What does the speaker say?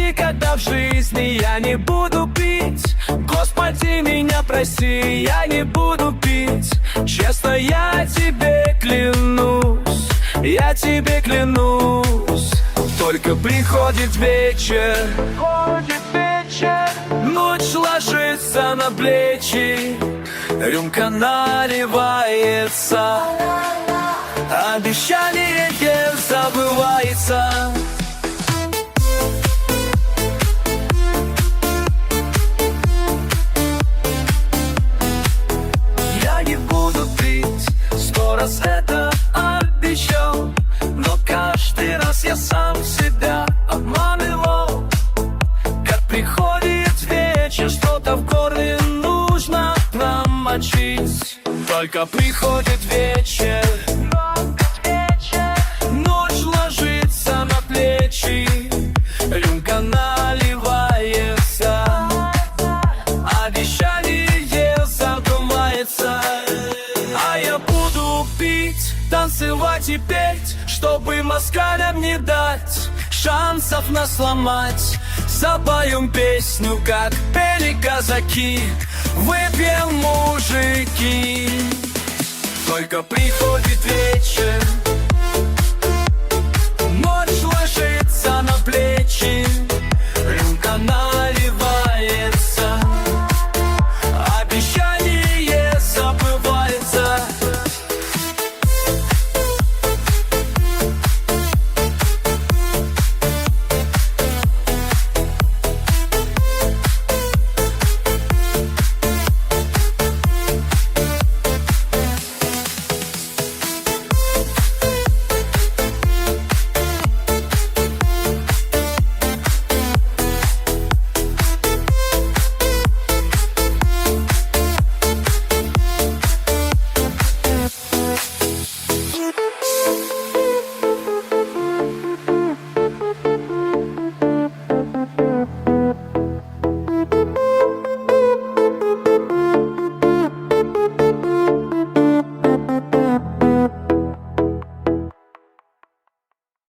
никогда в жизни я не буду пить. Господи, меня прости, я не буду пить. Честно, я тебе клянусь, я тебе клянусь. Только приходит вечер, ночь ложится на плечи, рюмка наливается, обещание забывается. Я не буду пить, 100 раз это обещал, но каждый раз я сам себя обманывал. Как приходит вечер, что-то в горле нужно промочить. Только приходит вечер, ночь ложится на плечи, рюмка наливается, обещание забывается. А я буду пить, танцевать и петь, чтобы москалям не дать шансов нас сломать. Запоем песню, как пели казаки, выпьем, мужики. Только приходит вечер,